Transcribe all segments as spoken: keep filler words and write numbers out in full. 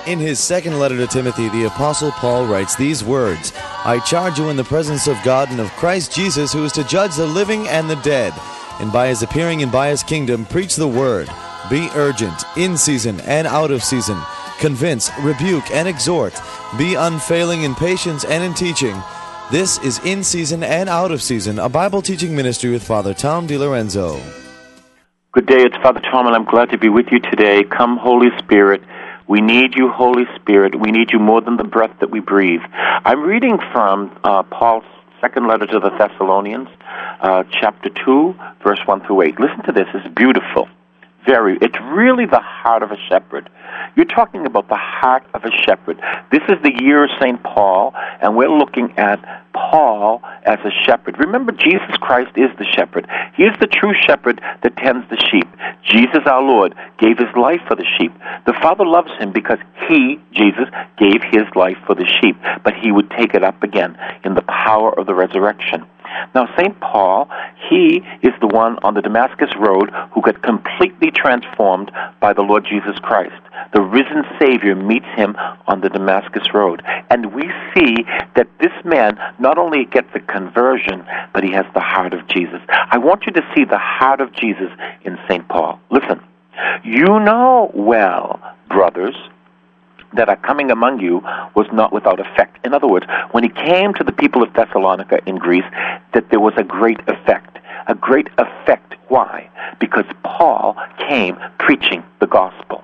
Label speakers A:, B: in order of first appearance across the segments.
A: In his second letter to Timothy, the Apostle Paul writes these words, I charge you in the presence of God and of Christ Jesus, who is to judge the living and the dead, and by his appearing and by his kingdom, preach the word. Be urgent, in season and out of season. Convince, rebuke, and exhort. Be unfailing in patience and in teaching. This is In Season and Out of Season, a Bible teaching ministry with Father Tom DiLorenzo.
B: Good day, it's Father Tom, and I'm glad to be with you today. Come, Holy Spirit. We need you, Holy Spirit. We need you more than the breath that we breathe. I'm reading from uh, Paul's second letter to the Thessalonians, uh, chapter two, verse one through eight. Listen to this. It's beautiful. Very. It's really the heart of a shepherd. You're talking about the heart of a shepherd. This is the year of Saint Paul, and we're looking at Paul as a shepherd. Remember, Jesus Christ is the shepherd. He is the true shepherd that tends the sheep. Jesus, our Lord, gave his life for the sheep. The Father loves him because he, Jesus, gave his life for the sheep, but he would take it up again in the power of the resurrection. Now, Saint Paul, he is the one on the Damascus Road who got completely transformed by the Lord Jesus Christ. The risen Savior meets him on the Damascus Road. And we see that this man not only gets a conversion, but he has the heart of Jesus. I want you to see the heart of Jesus in Saint Paul. Listen, you know well, brothers, that are coming among you was not without effect. In other words, when he came to the people of Thessalonica in Greece, that there was a great effect. A great effect. Why? Because Paul came preaching the gospel.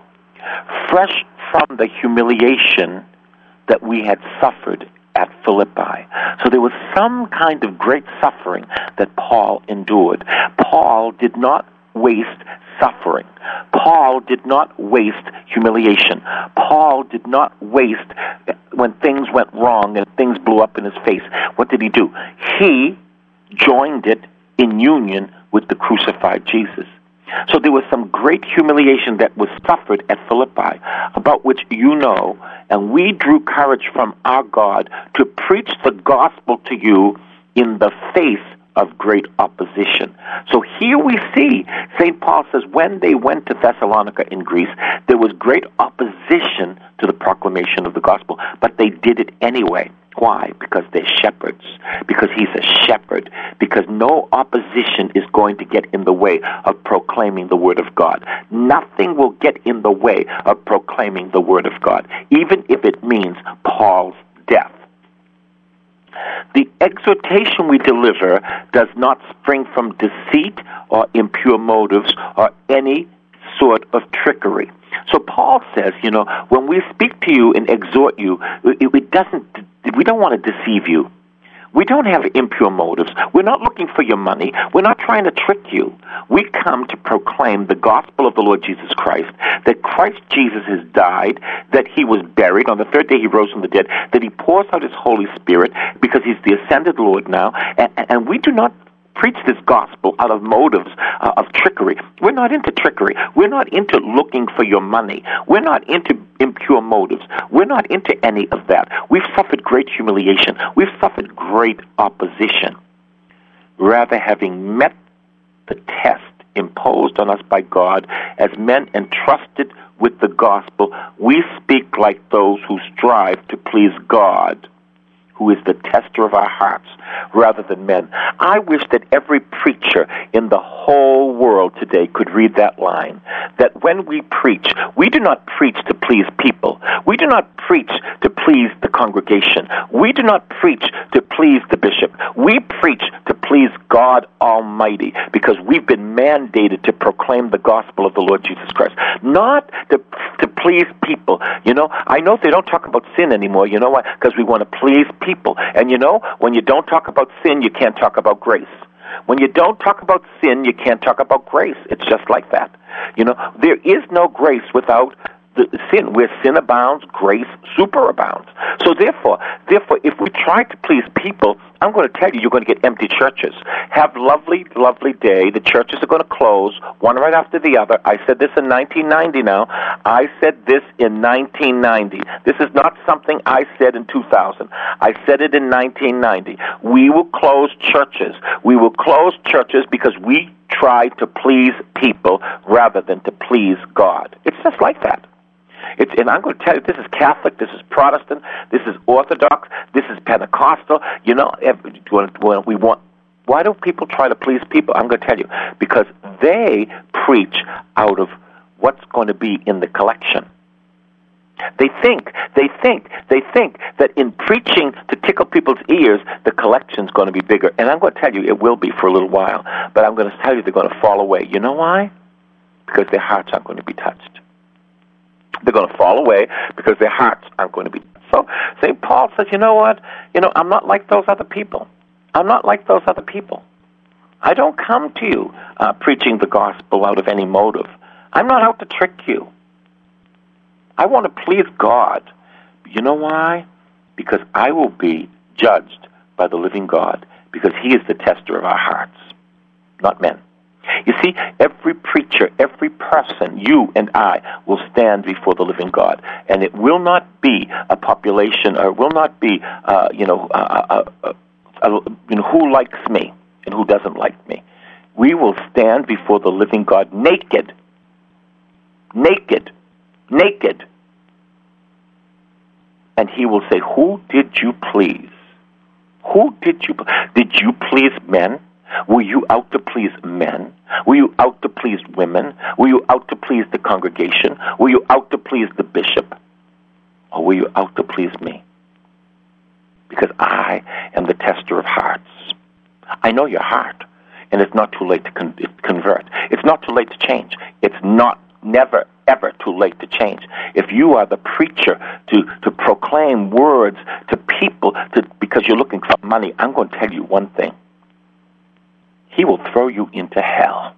B: Fresh from the humiliation that we had suffered at Philippi. So there was some kind of great suffering that Paul endured. Paul did not waste suffering. Paul did not waste humiliation. Paul did not waste when things went wrong and things blew up in his face. What did he do? He joined it in union with the crucified Jesus. So there was some great humiliation that was suffered at Philippi, about which you know, and we drew courage from our God to preach the gospel to you in the face of great opposition. So here we see, Saint Paul says, when they went to Thessalonica in Greece, there was great opposition to the proclamation of the gospel, but they did it anyway. Why? Because they're shepherds. Because he's a shepherd. Because no opposition is going to get in the way of proclaiming the word of God. Nothing will get in the way of proclaiming the word of God, even if it means Paul's death. The exhortation we deliver does not spring from deceit or impure motives or any sort of trickery. So Paul says, you know, when we speak to you and exhort you, it, it doesn't. We don't want to deceive you. We don't have impure motives. We're not looking for your money. We're not trying to trick you. We come to proclaim the gospel of the Lord Jesus Christ, that Christ Jesus has died, that he was buried. On the third day he rose from the dead, that he pours out his Holy Spirit because he's the ascended Lord now. And, and we do not preach this gospel out of motives uh, of trickery. We're not into trickery. We're not into looking for your money. We're not into impure motives. We're not into any of that. We've suffered great humiliation. We've suffered great opposition. Rather, having met the test imposed on us by God as men entrusted with the gospel, we speak like those who strive to please God, who is the tester of our hearts, rather than men. I wish that every preacher in the whole world today could read that line, that when we preach, we do not preach to please people. We do not preach to please the congregation. We do not preach to please the bishop. We preach to please God Almighty, because we've been mandated to proclaim the gospel of the Lord Jesus Christ, not to, to please people. You know, I know they don't talk about sin anymore. You know why? Because we want to please people. And you know, when you don't talk about sin, you can't talk about grace. When you don't talk about sin, you can't talk about grace. It's just like that. You know, there is no grace without the sin. Where sin abounds, grace superabounds. So therefore, therefore, if we try to please people, I'm going to tell you, you're going to get empty churches. Have lovely, lovely day. The churches are going to close, one right after the other. I said this in nineteen ninety now. I said this in nineteen ninety. This is not something I said in two thousand. I said it in nineteen ninety. We will close churches. We will close churches because we try to please people rather than to please God. It's just like that. It's, and I'm going to tell you, this is Catholic, this is Protestant, this is Orthodox, this is Pentecostal. You know, every, when we want, why do people try to please people? I'm going to tell you, because they preach out of what's going to be in the collection. They think, they think, they think that in preaching to tickle people's ears, the collection's going to be bigger. And I'm going to tell you, it will be for a little while. But I'm going to tell you, they're going to fall away. You know why? Because their hearts aren't going to be touched. They're going to fall away because their hearts aren't going to be touched. So Saint Paul says, you know what? You know, I'm not like those other people. I'm not like those other people. I don't come to you uh, preaching the gospel out of any motive. I'm not out to trick you. I want to please God. You know why? Because I will be judged by the living God, because he is the tester of our hearts, not men. You see, every preacher, every person, you and I, will stand before the living God, and it will not be a population, or will not be, uh, you know, uh, uh, uh, uh, you know, who likes me and who doesn't like me. We will stand before the living God naked, naked, naked. And he will say, who did you please? Who did you Did you please men? Were you out to please men? Were you out to please women? Were you out to please the congregation? Were you out to please the bishop? Or were you out to please me? Because I am the tester of hearts. I know your heart, and it's not too late to con- convert. It's not too late to change. It's not, never, ever too late to change. If you are the preacher to, to proclaim words to people to, because you're looking for money, I'm going to tell you one thing. He will throw you into hell.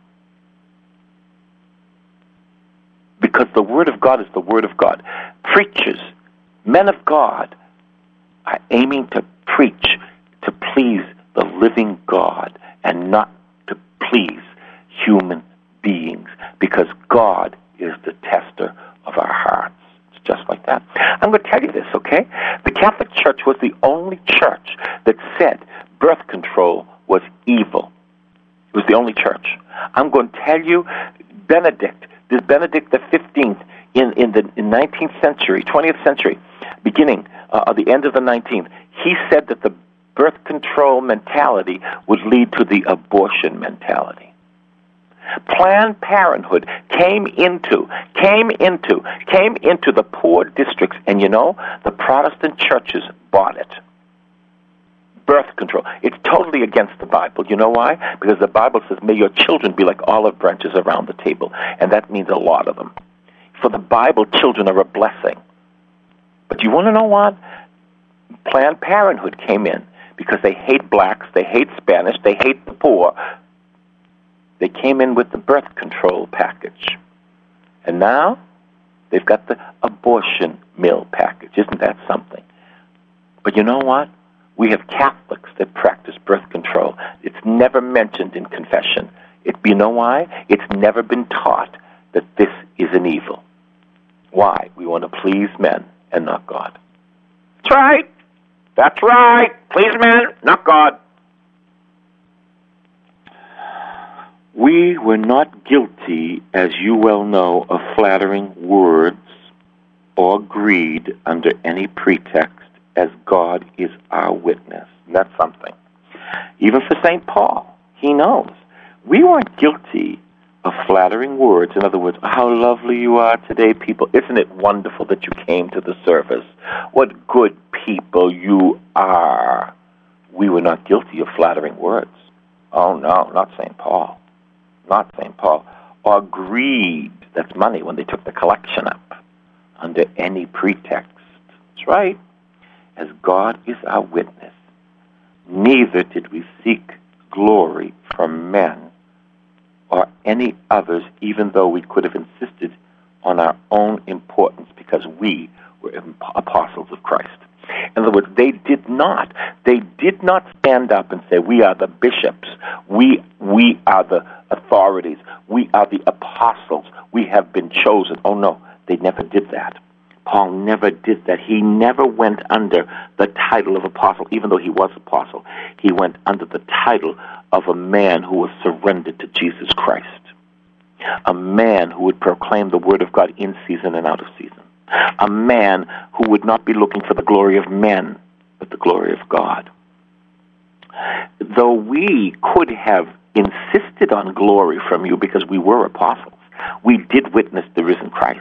B: Because the Word of God is the Word of God. Preachers, men of God, are aiming to preach to please the living God and not to please human beings, because God is the tester of our hearts. It's just like that. I'm going to tell you this, okay? The Catholic Church was the only church that said birth control was evil. It was the only church. I'm going to tell you, Benedict, this Benedict the fifteenth, in, in the in nineteenth century, twentieth century, beginning uh, at the end of the nineteenth, he said that the birth control mentality would lead to the abortion mentality. Planned Parenthood came into, came into, came into the poor districts, and you know, the Protestant churches bought it. Birth control. It's totally against the Bible. You know why? Because the Bible says, may your children be like olive branches around the table, and that means a lot of them. For the Bible, children are a blessing. But you want to know what? Planned Parenthood came in because they hate blacks, they hate Spanish, they hate the poor. They came in with the birth control package. And now they've got the abortion mill package. Isn't that something? But you know what? We have Catholics that practice birth control. It's never mentioned in confession. It, you know why? It's never been taught that this is an evil. Why? We want to please men and not God. That's right. That's right. Please men, not God. We were not guilty, as you well know, of flattering words or greed under any pretext, as God is our witness. And that's something. Even for Saint Paul, he knows. We weren't guilty of flattering words. In other words, how lovely you are today, people. Isn't it wonderful that you came to the service? What good people you are. We were not guilty of flattering words. Oh, no, not Saint Paul. Not Saint Paul. Or greed. That's money when they took the collection up. Under any pretext. That's right. As God is our witness, neither did we seek glory from men or any others, even though we could have insisted on our own importance because we were apostles of Christ. In other words, they did not. They did not stand up and say, we are the bishops. We, we are the authorities. We are the apostles. We have been chosen. Oh, no, they never did that. Paul never did that. He never went under the title of apostle, even though he was apostle. He went under the title of a man who was surrendered to Jesus Christ, a man who would proclaim the word of God in season and out of season. A man who would not be looking for the glory of men, but the glory of God. Though we could have insisted on glory from you because we were apostles, we did witness the risen Christ.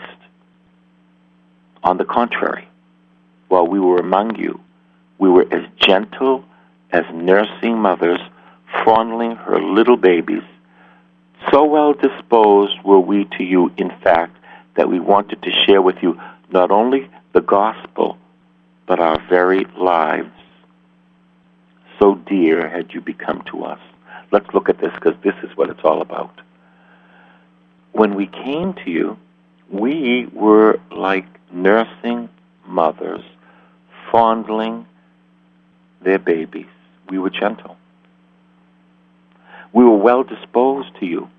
B: On the contrary, while we were among you, we were as gentle as nursing mothers fondling her little babies. So well disposed were we to you, in fact, that we wanted to share with you not only the gospel, but our very lives. So dear had you become to us. Let's look at this, because this is what it's all about. When we came to you, we were like nursing mothers fondling their babies. We were gentle. We were well disposed to you.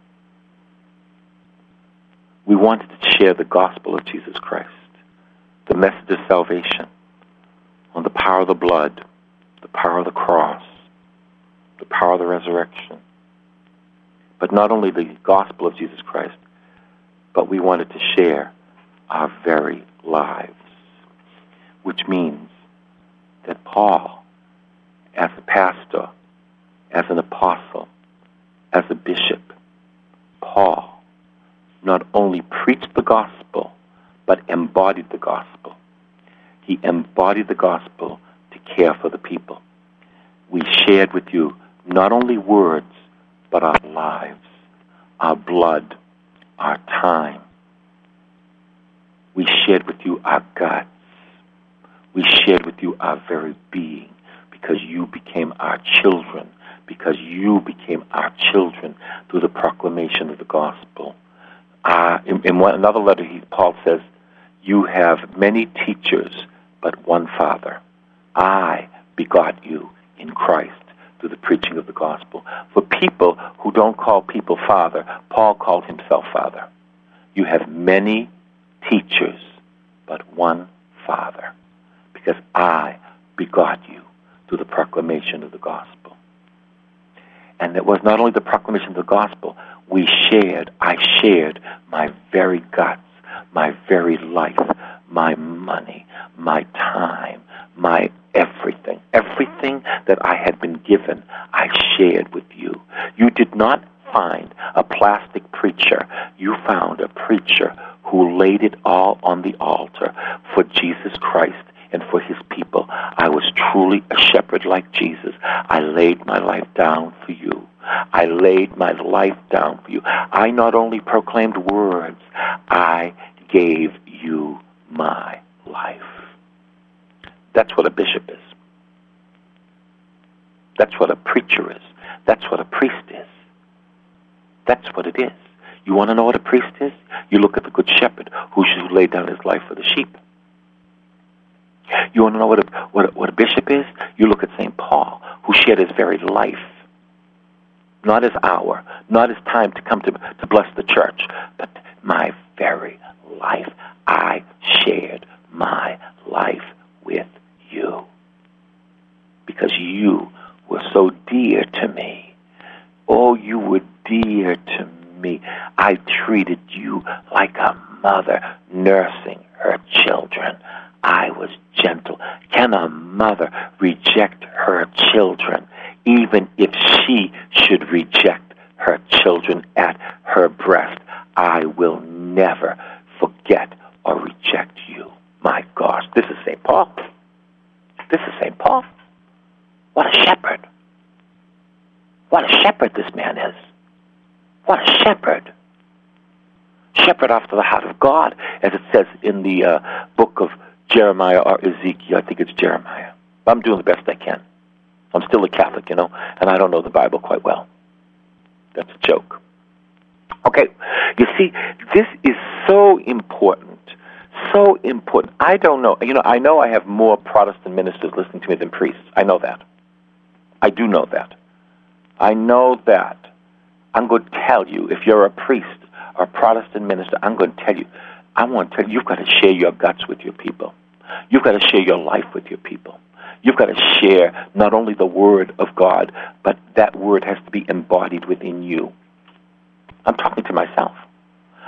B: We wanted to share the gospel of Jesus Christ, the message of salvation, on the power of the blood, the power of the cross, the power of the resurrection. But not only the gospel of Jesus Christ, but we wanted to share our very lives, which means that Paul, as a pastor, as an apostle, as a bishop, Paul not only preached the gospel, but embodied the gospel. He embodied the gospel to care for the people. We shared with you not only words, but our lives, our blood, our time. We shared with you our guts. We shared with you our very being, because you became our children, because you became our children through the proclamation of the gospel. Uh, in in one, another letter, he, Paul says, you have many teachers, but one Father. I begot you in Christ through the preaching of the gospel. For people who don't call people Father, Paul called himself Father. You have many teachers, but one Father, because I begot you through the proclamation of the gospel. And it was not only the proclamation of the gospel, we shared, I shared my very guts, my very life, my money, my time, my everything. Everything that I had been given, I shared with you. You did not find a plastic preacher. You found a preacher who laid it all on the altar for Jesus Christ and for his people. I was truly a shepherd like Jesus. I laid my life down for you. I laid my life down for you. I not only proclaimed words, I gave you my life. That's what a bishop is. That's what a preacher is. That's what a priest is. That's what it is. You want to know what a priest is? You look at the good shepherd who should lay down his life for the sheep. You want to know what a, what a, what a bishop is? You look at Saint Paul, who shared his very life. Not his hour, not his time to come to, to bless the church, but my very life. I shared my life with you because you were so dear to me. Oh, you were dear to me. I treated you like a mother nursing her children. I was gentle. Can a mother reject her children, even if she should reject her children at her breast? I will never forget or reject you. My gosh, this is Saint Paul. This is Saint Paul. What a shepherd. What a shepherd this man is. What a shepherd. Shepherd after the heart of God, as it says in the uh, book of Jeremiah or Ezekiel. I think it's Jeremiah. I'm doing the best I can. I'm still a Catholic, you know, and I don't know the Bible quite well. That's a joke. Okay, you see, this is so important, so important. I don't know, you know, I know I have more Protestant ministers listening to me than priests. I know that. I do know that. I know that. I'm going to tell you, if you're a priest or a Protestant minister, I'm going to tell you, I want to tell you, you've got to share your guts with your people. You've got to share your life with your people. You've got to share not only the Word of God, but that Word has to be embodied within you. I'm talking to myself.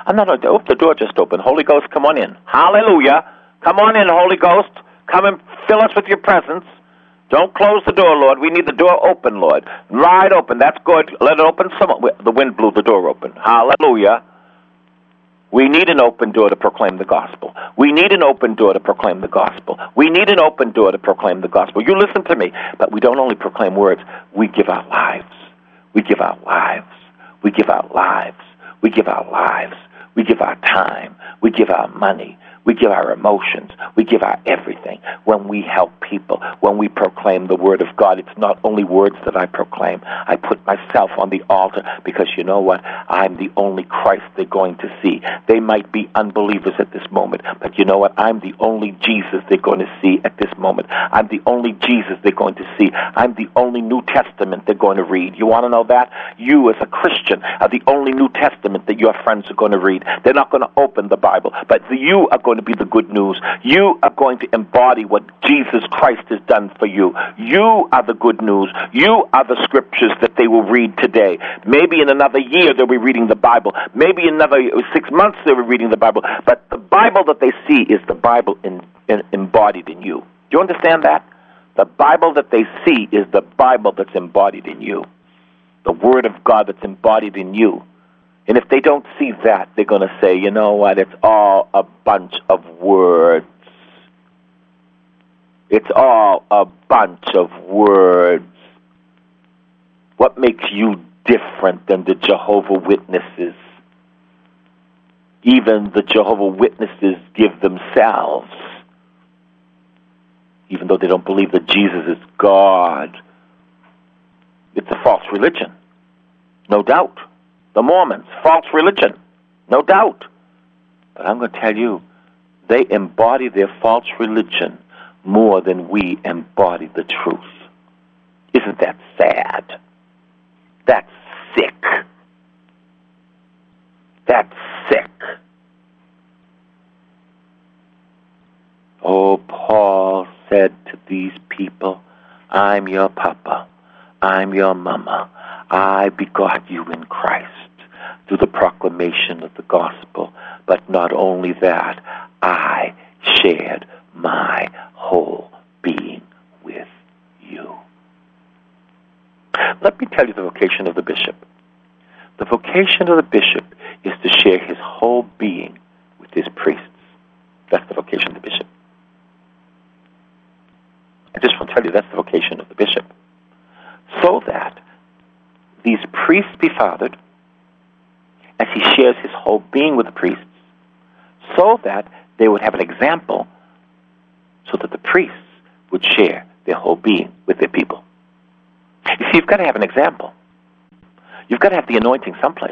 B: I'm not, oh, the door just opened. Holy Ghost, come on in. Hallelujah. Come on in, Holy Ghost. Come and fill us with your presence. Don't close the door, Lord. We need the door open, Lord. Wide open. That's good. Let it open. Some, the wind blew the door open. Hallelujah. We need an open door to proclaim the gospel. We need an open door to proclaim the gospel. We need an open door to proclaim the gospel. You listen to me. But we don't only proclaim words. We give our lives. We give our lives. We give our lives. We give our lives. We give our time. We give our money. We give our emotions. We give our everything. When we help people, when we proclaim the word of God, it's not only words that I proclaim. I put myself on the altar because you know what? I'm the only Christ they're going to see. They might be unbelievers at this moment, but you know what? I'm the only Jesus they're going to see at this moment. I'm the only Jesus they're going to see. I'm the only New Testament they're going to read. You want to know that? You as a Christian are the only New Testament that your friends are going to read. They're not going to open the Bible, but you are going to be the good news. You are going to embody what Jesus Christ has done for you. You are the good news. You are the scriptures that they will read today. Maybe in another year they'll be reading the Bible. Maybe in another six months they'll be reading the Bible. But the Bible that they see is the Bible in, in, embodied in you. Do you understand that? The Bible that they see is the Bible that's embodied in you. The Word of God that's embodied in you. And if they don't see that, they're going to say, you know what, it's all a bunch of words. It's all a bunch of words. What makes you different than the Jehovah's Witnesses? Even the Jehovah's Witnesses give themselves, even though they don't believe that Jesus is God. It's a false religion, no doubt. The Mormons, false religion, no doubt. But I'm going to tell you, they embody their false religion more than we embody the truth. Isn't that sad? That's sick. That's sick. Oh, Paul said to these people, I'm your papa, I'm your mama, I begot you in Christ through the proclamation of the gospel. But not only that, I shared my whole being with you. Let me tell you the vocation of the bishop. The vocation of the bishop is to share his whole being with his priests. That's the vocation of the bishop. I just want to tell you that's the vocation of the bishop. So that these priests be fathered, as he shares his whole being with the priests, so that they would have an example, so that the priests would share their whole being with their people. You see, you've got to have an example. You've got to have the anointing someplace.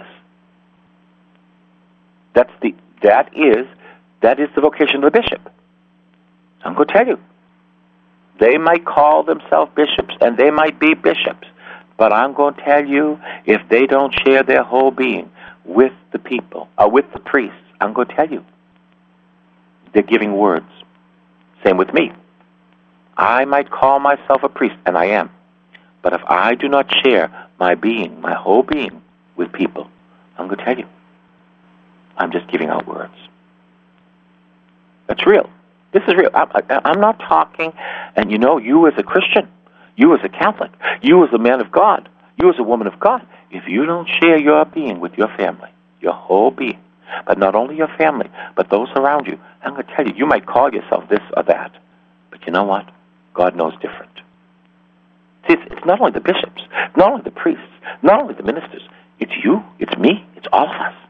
B: That's the that is that is the vocation of the bishop. I'm going to tell you. They might call themselves bishops, and they might be bishops, but I'm going to tell you, if they don't share their whole being with the people, or with the priests, I'm going to tell you, they're giving words. Same with me. I might call myself a priest, and I am, but if I do not share my being, my whole being, with people, I'm going to tell you, I'm just giving out words. That's real. This is real. I, I, I'm not talking, and you know, you as a Christian, you as a Catholic, you as a man of God, you as a woman of God, if you don't share your being with your family, your whole being, but not only your family, but those around you, I'm going to tell you, you might call yourself this or that, but you know what? God knows different. See, it's, it's not only the bishops, not only the priests, not only the ministers, it's you, it's me, it's all of us.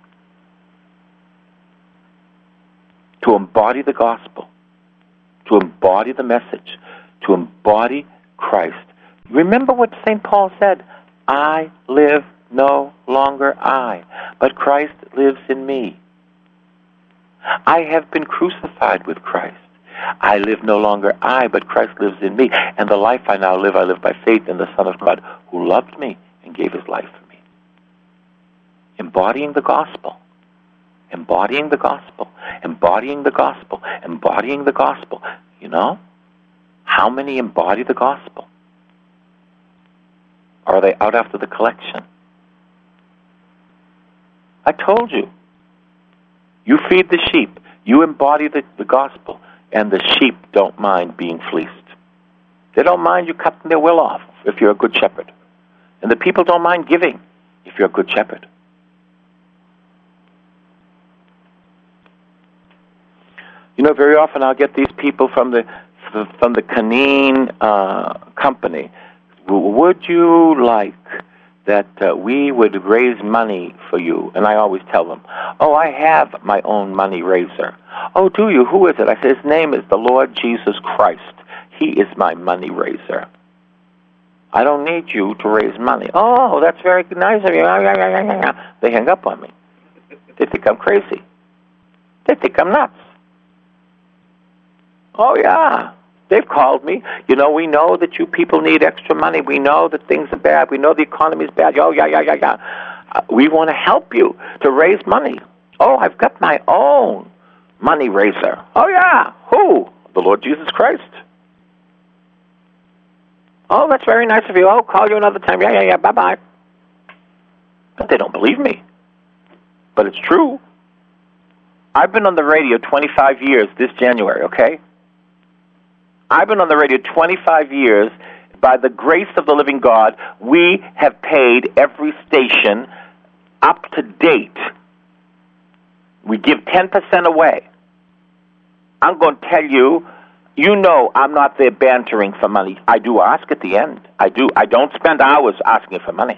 B: To embody the gospel, to embody the message, to embody Christ. Remember what Saint Paul said, I live no longer I, but Christ lives in me. I have been crucified with Christ. I live no longer I, but Christ lives in me. And the life I now live, I live by faith in the Son of God, who loved me and gave his life for me. Embodying the gospel. Embodying the gospel. Embodying the gospel. Embodying the gospel. You know? How many embody the gospel? Or are they out after the collection? I told you. You feed the sheep. You embody the, the gospel. And the sheep don't mind being fleeced. They don't mind you cutting their will off if you're a good shepherd. And the people don't mind giving if you're a good shepherd. You know, very often I'll get these people from the from the Canine uh, company. Would you like that uh, we would raise money for you? And I always tell them, oh, I have my own money raiser. Oh, do you? Who is it? I said, his name is the Lord Jesus Christ. He is my money raiser. I don't need you to raise money. Oh, that's very nice of you. They hang up on me. They think I'm crazy. They think I'm nuts. Oh, yeah. They've called me. You know, we know that you people need extra money. We know that things are bad. We know the economy is bad. Oh, yeah, yeah, yeah, yeah. Uh, we want to help you to raise money. Oh, I've got my own money raiser. Oh, yeah. Who? The Lord Jesus Christ. Oh, that's very nice of you. Oh, call you another time. Yeah, yeah, yeah. Bye-bye. But they don't believe me. But it's true. I've been on the radio twenty-five years this January, okay? I've been on the radio twenty-five years. By the grace of the living God, we have paid every station up to date. We give ten percent away. I'm going to tell you, you know I'm not there bantering for money. I do ask at the end. I do. I don't spend hours asking for money.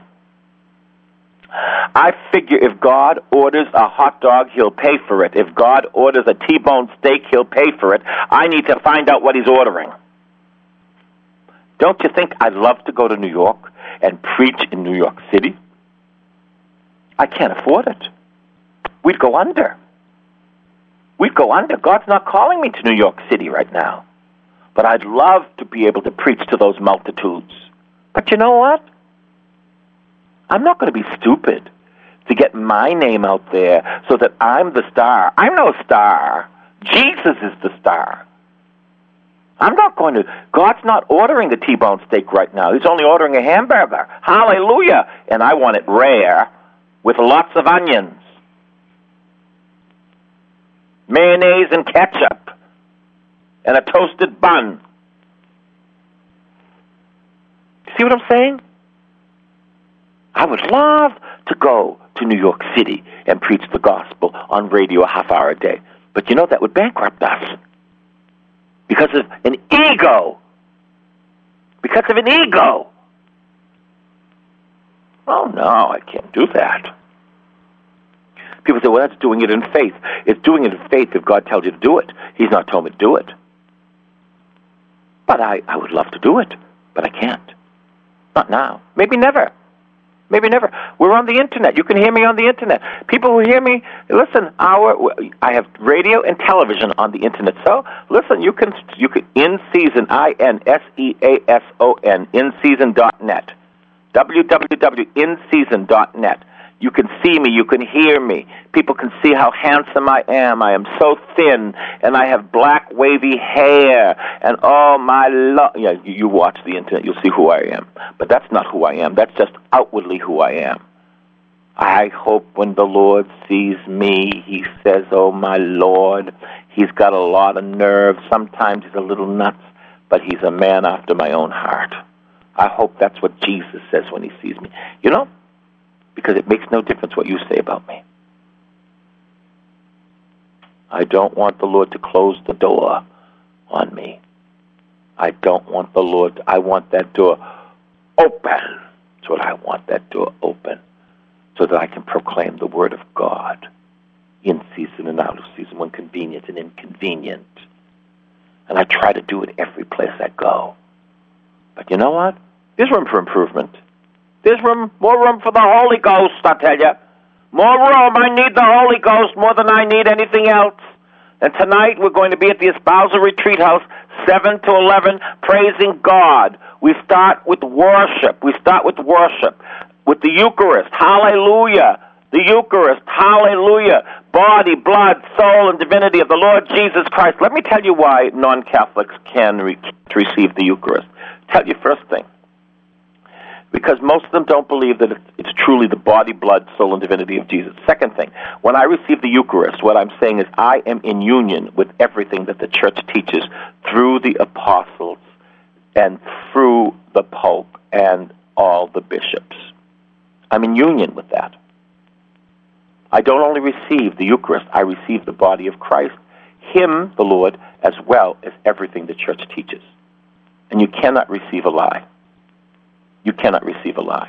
B: I figure if God orders a hot dog, he'll pay for it. If God orders a T-bone steak, he'll pay for it. I need to find out what he's ordering. Don't you think I'd love to go to New York and preach in New York City? I can't afford it. We'd go under. We'd go under. God's not calling me to New York City right now. But I'd love to be able to preach to those multitudes. But you know what? I'm not going to be stupid to get my name out there so that I'm the star. I'm no star. Jesus is the star. I'm not going to... God's not ordering a T-bone steak right now. He's only ordering a hamburger. Hallelujah. And I want it rare with lots of onions, mayonnaise and ketchup, and a toasted bun. See what I'm saying? I would love to go to New York City and preach the gospel on radio a half hour a day. But you know, that would bankrupt us. Because of an ego. Because of an ego. Oh, no, I can't do that. People say, well, that's doing it in faith. It's doing it in faith if God tells you to do it. He's not told me to do it. But I, I would love to do it, but I can't. Not now. Maybe never. Maybe never. We're on the Internet. You can hear me on the Internet. People who hear me, listen, our, I have radio and television on the Internet. So, listen, you can, you can in season, I N S E A S O N, in season dot net. w w w dot in season dot net. You can see me. You can hear me. People can see how handsome I am. I am so thin, and I have black, wavy hair. And oh, my love. Yeah, you, you watch the Internet. You'll see who I am. But that's not who I am. That's just outwardly who I am. I hope when the Lord sees me, he says, oh, my Lord, he's got a lot of nerve. Sometimes he's a little nuts, but he's a man after my own heart. I hope that's what Jesus says when he sees me. You know? Because it makes no difference what you say about me. I don't want the Lord to close the door on me. I don't want the Lord, I want that door open. That's what I want, that door open, so that I can proclaim the word of God in season and out of season, when convenient and inconvenient. And I try to do it every place I go. But you know what? There's room for improvement. There's room, more room for the Holy Ghost, I tell you. More room. I need the Holy Ghost more than I need anything else. And tonight we're going to be at the Espousal Retreat House, seven to eleven, praising God. We start with worship. We start with worship, with the Eucharist. Hallelujah. The Eucharist. Hallelujah. Body, blood, soul, and divinity of the Lord Jesus Christ. Let me tell you why non-Catholics can re- receive the Eucharist. Tell you first thing. because most of them don't believe that it's truly the body, blood, soul, and divinity of Jesus. Second thing, when I receive the Eucharist, what I'm saying is I am in union with everything that the Church teaches through the apostles and through the Pope and all the bishops. I'm in union with that. I don't only receive the Eucharist, I receive the body of Christ, Him, the Lord, as well as everything the Church teaches. And you cannot receive a lie. You cannot receive a lie.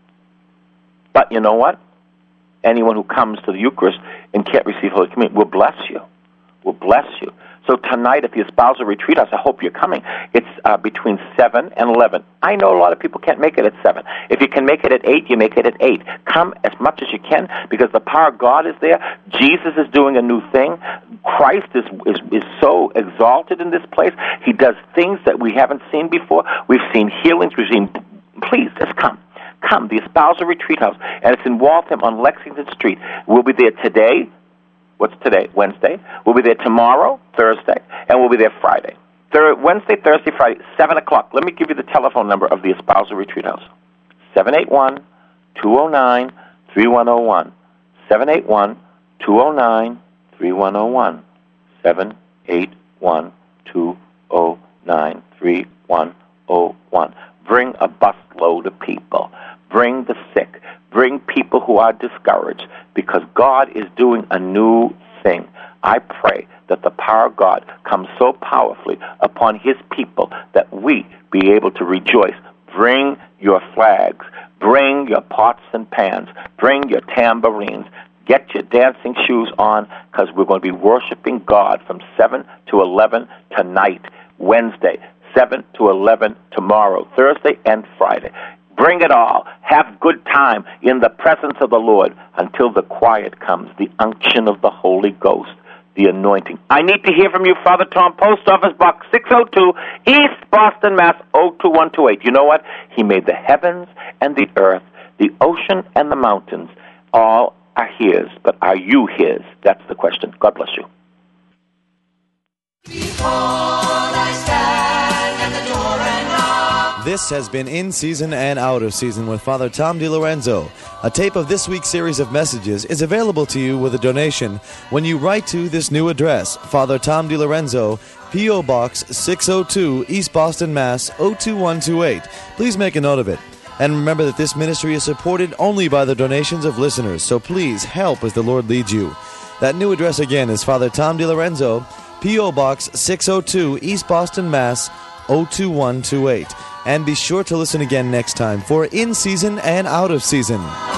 B: But you know what? Anyone who comes to the Eucharist and can't receive Holy Communion will bless you. Will bless you. So tonight at the Espousal Retreat House, I hope you're coming. It's uh, between seven and eleven. I know a lot of people can't make it at seven. If you can make it at eight, you make it at eight. Come as much as you can because the power of God is there. Jesus is doing a new thing. Christ is, is, is so exalted in this place. He does things that we haven't seen before. We've seen healings. We've seen... Please, just come. Come, the Espousal Retreat House. And it's in Waltham on Lexington Street. We'll be there today. What's today? Wednesday. We'll be there tomorrow, Thursday, and we'll be there Friday. Thir- Wednesday, Thursday, Friday, seven o'clock. Let me give you the telephone number of the Espousal Retreat House. seven eight one, two oh nine, three one oh one. seven eight one, two oh nine, three one oh one. seven eight one, two oh nine, three one oh one. Bring a busload of people. Bring the sick. Bring people who are discouraged because God is doing a new thing. I pray that the power of God comes so powerfully upon His people that we be able to rejoice. Bring your flags. Bring your pots and pans. Bring your tambourines. Get your dancing shoes on because we're going to be worshiping God from seven to eleven tonight, Wednesday, seven to eleven tomorrow, Thursday and Friday. Bring it all. Have good time in the presence of the Lord until the quiet comes, the unction of the Holy Ghost, the anointing. I need to hear from you, Father Tom, Post Office Box six oh two, East Boston, Mass. oh two one two eight. You know what? He made the heavens and the earth, the ocean and the mountains. All are His, but are you His? That's the question. God bless you.
C: Behold, I stand at the door and knock.
A: This has been In Season and Out of Season with Father Tom DiLorenzo. A tape of this week's series of messages is available to you with a donation when you write to this new address, Father Tom DiLorenzo, P O. Box six oh two, East Boston, Mass. oh two one two eight. Please make a note of it. And remember that this ministry is supported only by the donations of listeners, so please help as the Lord leads you. That new address again is Father Tom DiLorenzo, P O. Box six oh two, East Boston, Mass. oh two one two eight. And be sure to listen again next time for In Season and Out of Season.